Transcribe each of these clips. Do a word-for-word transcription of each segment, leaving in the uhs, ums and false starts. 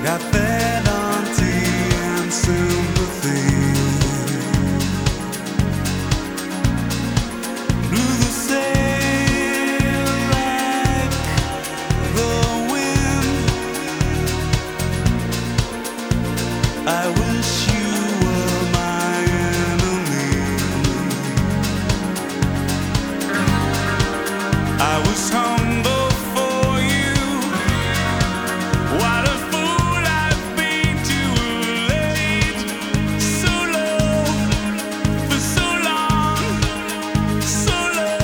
got fidelity and sympathy. Blew the sail like the wind. I wish you were my enemy. I was humble for you. What a fool I've been too late. So low for so long, so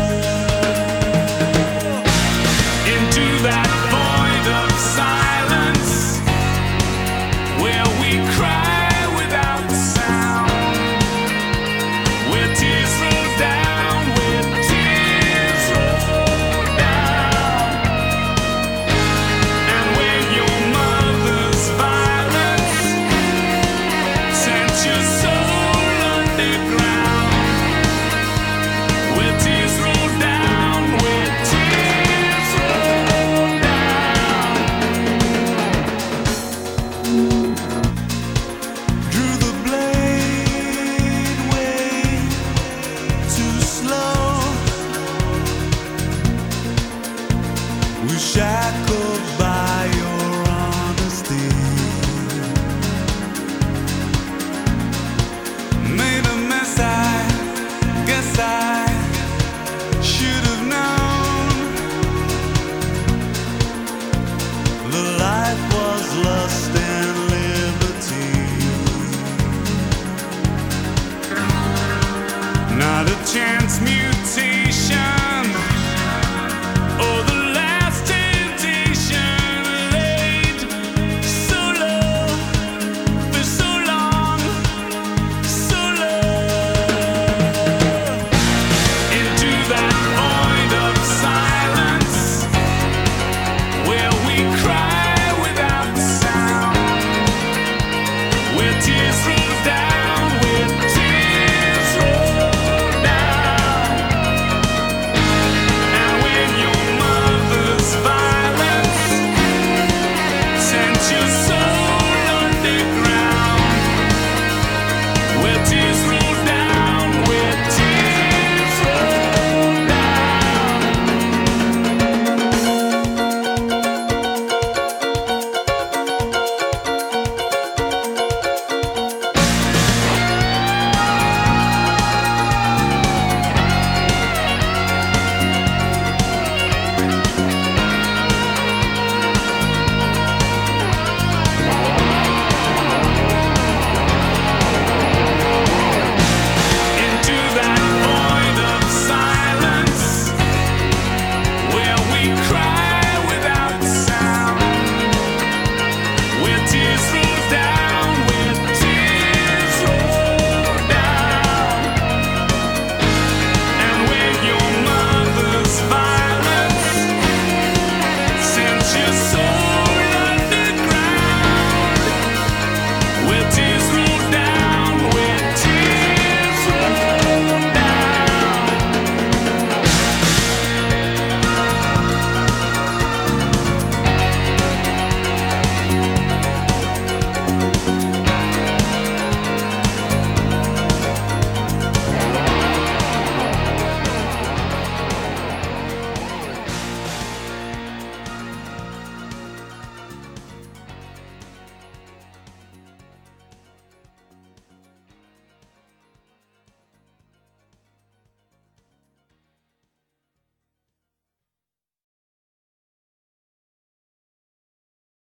low. Into that void of silence where we cry without sound, where tears roll down, where tears roll down, and when your mother's violence sent your soul underground, where tears roll down, where tears roll down. Drew the blade way too slow. Was shackled by your honesty. Made a mess, I guess I should have known. The life was lust and liberty. Not a chance, me